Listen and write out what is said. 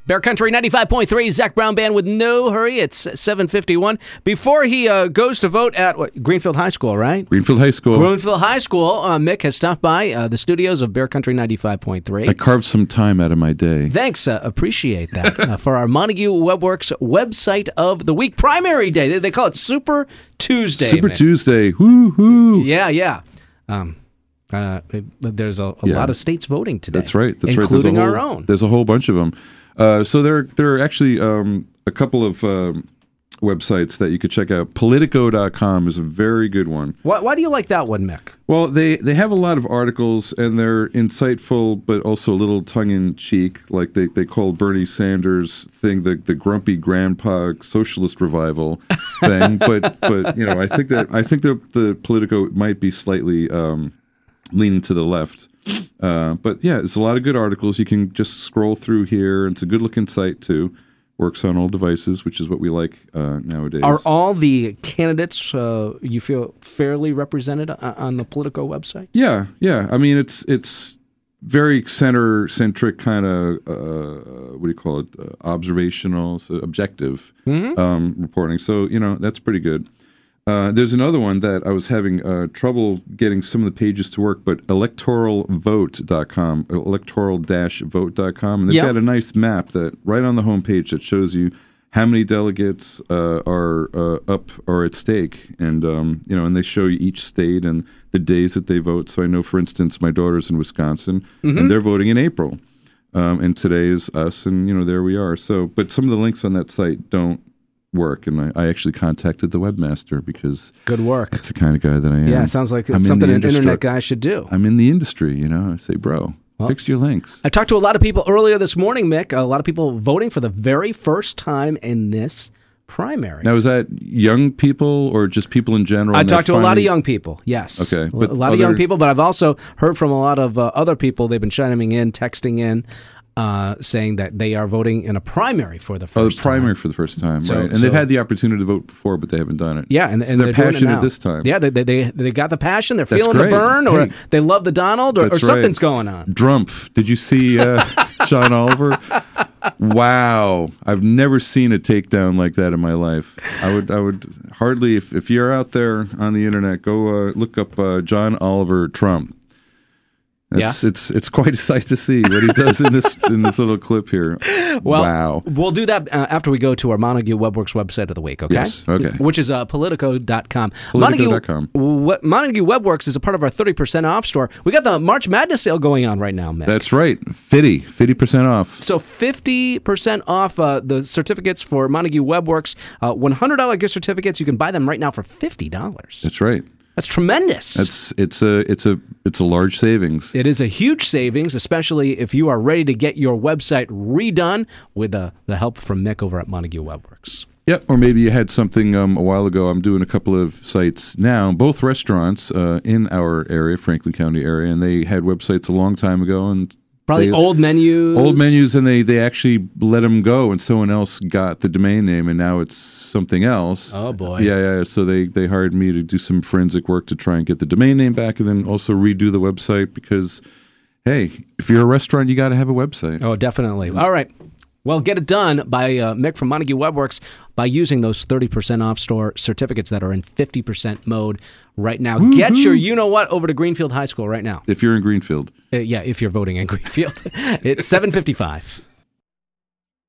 Bear Country 95.3, Zach Brown Band with No Hurry. It's 7:51. Before he goes to vote at Greenfield High School, right? Greenfield High School. Greenfield High School. Mick has stopped by the studios of Bear Country 95.3. I carved some time out of my day. Thanks. Appreciate that. For our Montague Webworks website of the week, primary day. They call it Super Tuesday. Super Mick. Tuesday. Woo-hoo. Yeah. There's a lot of states voting today. That's right. Including our own. There's a whole bunch of them. So there are actually a couple of websites that you could check out. Politico.com is a very good one. Why do you like that one, Mick? Well, they have a lot of articles, and they're insightful, but also a little tongue-in-cheek. Like they call Bernie Sanders' thing the grumpy grandpa socialist revival thing. but I think the Politico might be slightly leaning to the left. But yeah, it's a lot of good articles. You can just scroll through here. It's a good-looking site too. Works on all devices, which is what we like nowadays. Are all the candidates you feel fairly represented on the Politico website? Yeah. I mean, it's very center-centric kind of what do you call it? Observational, so objective reporting. So that's pretty good. There's another one that I was having trouble getting some of the pages to work, but electoralvote.com, electoral-vote.com, and they've got a nice map that right on the homepage that shows you how many delegates are up or at stake, and and they show you each state and the days that they vote. So I know, for instance, my daughter's in Wisconsin, and they're voting in April, and today is us, and there we are. So, but some of the links on that site don't work, and I actually contacted the webmaster because good work. That's the kind of guy that I am. Yeah, it sounds like something an internet guy should do. I'm in the industry, I say, bro, fix your links. I talked to a lot of people earlier this morning, Mick. A lot of people voting for the very first time in this primary. Now, is that young people or just people in general? I talked to a lot of young people, yes. Okay. But a lot of young people, but I've also heard from a lot of other people. They've been chiming in, texting in, saying that they are voting in a primary for the first time. Primary for the first time, right. And they've had the opportunity to vote before, but they haven't done it. Yeah, and they're passionate this time. Yeah, they got the passion. They're That's feeling great. the burn, or they love the Donald, or something's right. going on. Drumpf. Did you see John Oliver? Wow. I've never seen a takedown like that in my life. I would hardly, if you're out there on the internet, go look up John Oliver Trump. It's quite a sight to see what he does in this little clip here. Well, wow. We'll do that after we go to our Montague Webworks website of the week, okay? Yes, okay. Which is Politico.com. Politico.com. Montague Webworks is a part of our 30% off store. We got the March Madness sale going on right now, Mick. That's right. 50% off. So 50% off the certificates for Montague Webworks. $100 gift certificates. You can buy them right now for $50. That's right. That's tremendous. It's a large savings. It is a huge savings, especially if you are ready to get your website redone with the help from Mick over at Montague Webworks. Yep, or maybe you had something a while ago. I'm doing a couple of sites now, both restaurants in our area, Franklin County area, and they had websites a long time ago, and probably old menus, and they actually let them go, and someone else got the domain name, and now it's something else. Oh boy! Yeah. So they hired me to do some forensic work to try and get the domain name back, and then also redo the website because, hey, if you're a restaurant, you got to have a website. Oh, definitely. All right. Well, get it done by Mick from Montague Webworks by using those 30% off store certificates that are in 50% mode right now. Woo-hoo. Get your you-know-what over to Greenfield High School right now. If you're in Greenfield. Yeah, if you're voting in Greenfield. It's 7:55.